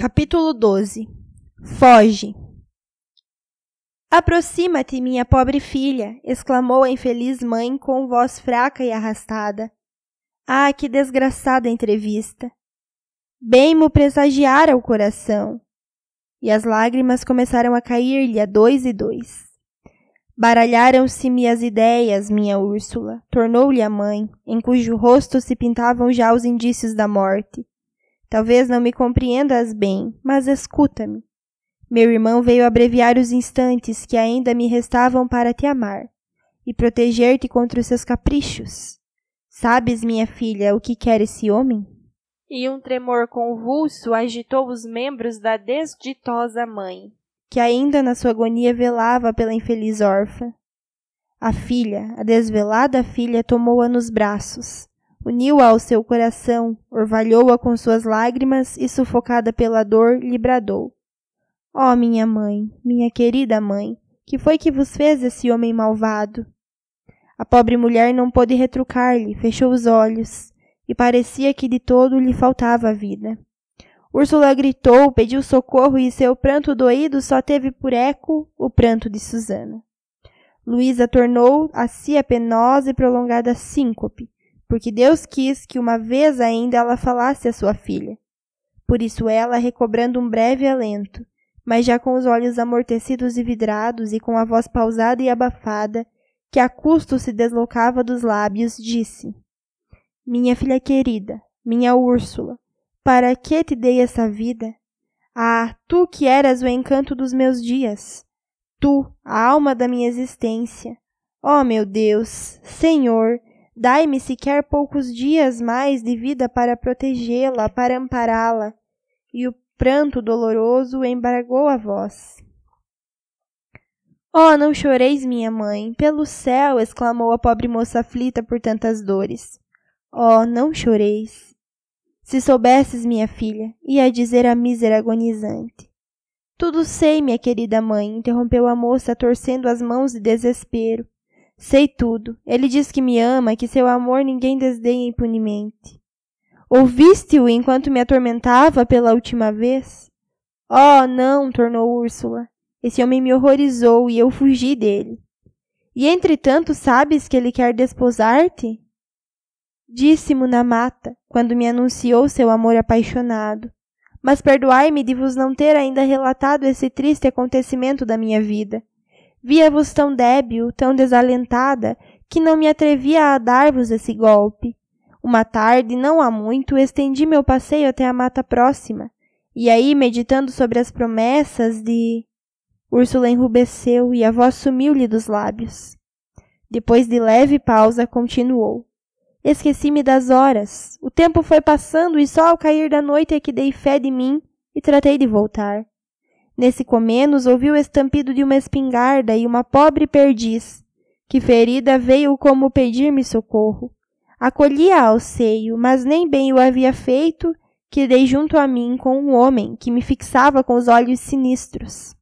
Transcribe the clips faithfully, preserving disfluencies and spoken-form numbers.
Capítulo doze. Foge. Aproxima-te, minha pobre filha, exclamou a infeliz mãe com voz fraca e arrastada. Ah, que desgraçada entrevista! Bem mo pressagiara o coração. E as lágrimas começaram a cair-lhe a dois e dois. Baralharam-se-me as ideias, minha Úrsula, tornou-lhe a mãe, em cujo rosto se pintavam já os indícios da morte. Talvez não me compreendas bem, mas escuta-me. Meu irmão veio abreviar os instantes que ainda me restavam para te amar e proteger-te contra os seus caprichos. Sabes, minha filha, o que quer esse homem? E um tremor convulso agitou os membros da desditosa mãe, que ainda na sua agonia velava pela infeliz órfã. A filha, a desvelada filha, tomou-a nos braços. Uniu-a ao seu coração, orvalhou-a com suas lágrimas e, sufocada pela dor, lhe bradou. Ó oh, minha mãe, minha querida mãe, que foi que vos fez esse homem malvado? A pobre mulher não pôde retrucar-lhe, fechou os olhos, e parecia que de todo lhe faltava a vida. Úrsula gritou, pediu socorro e seu pranto doído só teve por eco o pranto de Susana. Luísa tornou a si a penosa e prolongada síncope, porque Deus quis que uma vez ainda ela falasse à sua filha. Por isso ela, recobrando um breve alento, mas já com os olhos amortecidos e vidrados e com a voz pausada e abafada, que a custo se deslocava dos lábios, disse: Minha filha querida, minha Úrsula, para que te dei essa vida? Ah, tu que eras o encanto dos meus dias, tu, a alma da minha existência. Ó meu Deus, Senhor, dai-me sequer poucos dias mais de vida para protegê-la, para ampará-la. E o pranto doloroso embargou a voz. Oh, não choreis, minha mãe, pelo céu, exclamou a pobre moça aflita por tantas dores. Oh, não choreis. Se soubesses, minha filha, ia dizer a mísera agonizante. Tudo sei, minha querida mãe, interrompeu a moça, torcendo as mãos de desespero. Sei tudo. Ele diz que me ama, que seu amor ninguém desdenha impunemente. Ouviste-o enquanto me atormentava pela última vez? Oh, não, tornou Úrsula. Esse homem me horrorizou e eu fugi dele. E entretanto sabes que ele quer desposar-te? Disse-mo na mata, quando me anunciou seu amor apaixonado. Mas perdoai-me de vos não ter ainda relatado esse triste acontecimento da minha vida. Via-vos tão débil, tão desalentada, que não me atrevia a dar-vos esse golpe. Uma tarde, não há muito, estendi meu passeio até a mata próxima, e aí, meditando sobre as promessas de... Úrsula enrubesceu e a voz sumiu-lhe dos lábios. Depois de leve pausa, continuou. Esqueci-me das horas. O tempo foi passando e só ao cair da noite é que dei fé de mim e tratei de voltar. Nesse comenos ouvi o estampido de uma espingarda e uma pobre perdiz, que ferida veio como pedir-me socorro. Acolhi-a ao seio, mas nem bem o havia feito, que dei junto a mim com um homem que me fixava com os olhos sinistros.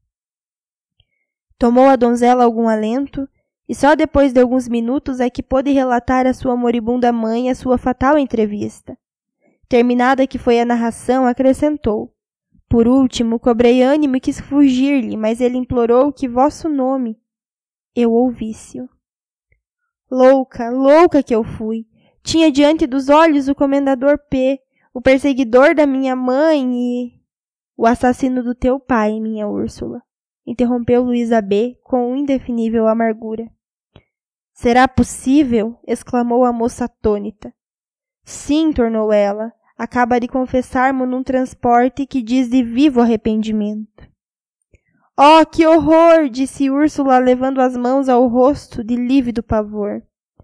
Tomou a donzela algum alento, e só depois de alguns minutos é que pôde relatar à sua moribunda mãe a sua fatal entrevista. Terminada que foi a narração, acrescentou. Por último, cobrei ânimo e quis fugir-lhe, mas ele implorou que vosso nome eu ouvisse-o. Louca, louca que eu fui! Tinha diante dos olhos o comendador P, o perseguidor da minha mãe e... O assassino do teu pai, minha Úrsula, interrompeu Luísa B. com indefinível amargura. Será possível? Exclamou a moça atônita. Sim, tornou ela. Acaba de confessar-mo num transporte que diz de vivo arrependimento. Oh, que horror! Disse Úrsula, levando as mãos ao rosto de lívido pavor.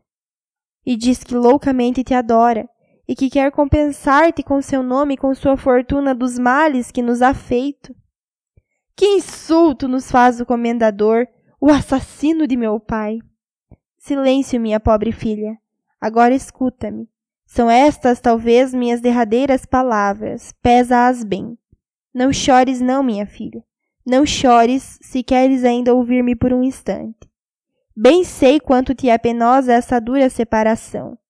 E diz que loucamente te adora, e que quer compensar-te com seu nome e com sua fortuna dos males que nos há feito. Que insulto nos faz o comendador, o assassino de meu pai! Silêncio, minha pobre filha. Agora escuta-me. São estas, talvez, minhas derradeiras palavras. Pesa-as bem. Não chores não, minha filha. Não chores, se queres ainda ouvir-me por um instante. Bem sei quanto te é penosa essa dura separação.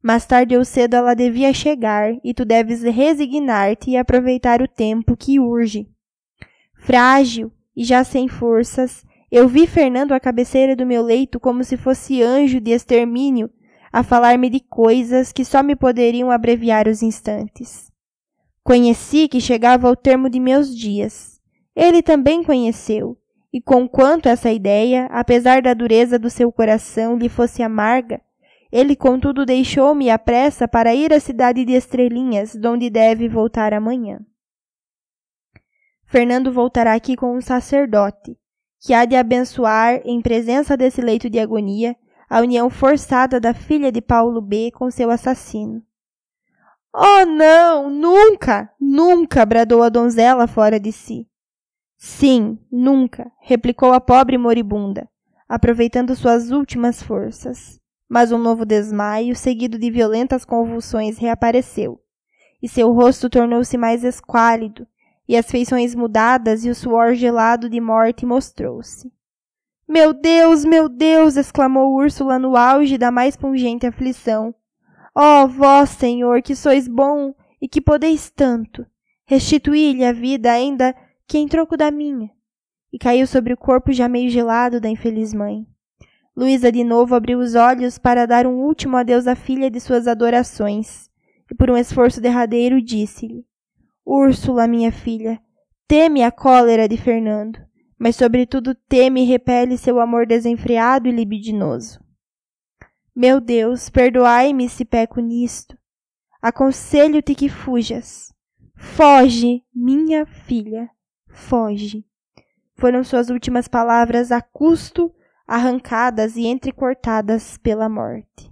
Mais tarde ou cedo ela devia chegar, e tu deves resignar-te e aproveitar o tempo que urge. Frágil e já sem forças, eu vi Fernando à cabeceira do meu leito como se fosse anjo de extermínio, a falar-me de coisas que só me poderiam abreviar os instantes. Conheci que chegava ao termo de meus dias. Ele também conheceu, e conquanto essa ideia, apesar da dureza do seu coração, lhe fosse amarga, ele contudo deixou-me à pressa para ir à cidade de Estrelinhas, donde deve voltar amanhã. Fernando voltará aqui com um sacerdote, que há de abençoar, em presença desse leito de agonia, a união forçada da filha de Paulo B. com seu assassino. Oh, não! Nunca! Nunca! Bradou a donzela fora de si. Sim, nunca! Replicou a pobre moribunda, aproveitando suas últimas forças. Mas um novo desmaio, seguido de violentas convulsões, reapareceu, e seu rosto tornou-se mais esquálido, e as feições mudadas e o suor gelado de morte mostrou-se. Meu Deus, meu Deus! Exclamou Úrsula no auge da mais pungente aflição. Ó, vós, Senhor, que sois bom e que podeis tanto, restituí-lhe a vida ainda que em troco da minha. E caiu sobre o corpo já meio gelado da infeliz mãe. Luísa de novo abriu os olhos para dar um último adeus à filha de suas adorações, e por um esforço derradeiro disse-lhe: Úrsula, minha filha, teme a cólera de Fernando, mas sobretudo teme e repele seu amor desenfreado e libidinoso. Meu Deus, perdoai-me se peco nisto. Aconselho-te que fujas. Foge, minha filha, foge. Foram suas últimas palavras a custo, arrancadas e entrecortadas pela morte.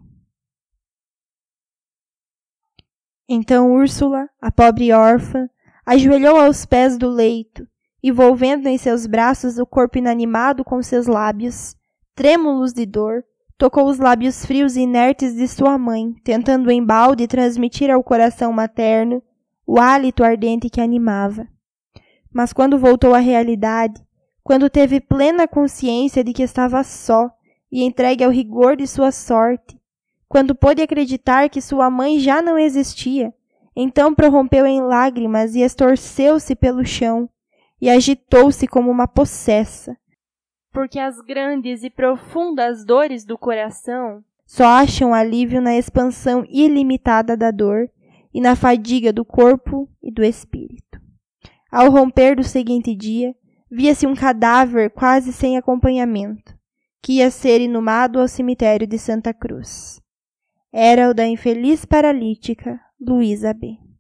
Então Úrsula, a pobre órfã, ajoelhou aos pés do leito, envolvendo em seus braços o corpo inanimado com seus lábios, trêmulos de dor, tocou os lábios frios e inertes de sua mãe, tentando embalde transmitir ao coração materno o hálito ardente que animava. Mas quando voltou à realidade, quando teve plena consciência de que estava só e entregue ao rigor de sua sorte, quando pôde acreditar que sua mãe já não existia, então prorrompeu em lágrimas e estorceu-se pelo chão e agitou-se como uma possessa, porque as grandes e profundas dores do coração só acham alívio na expansão ilimitada da dor e na fadiga do corpo e do espírito. Ao romper do seguinte dia, via-se um cadáver quase sem acompanhamento, que ia ser inumado ao cemitério de Santa Cruz. Era o da infeliz paralítica Luísa B.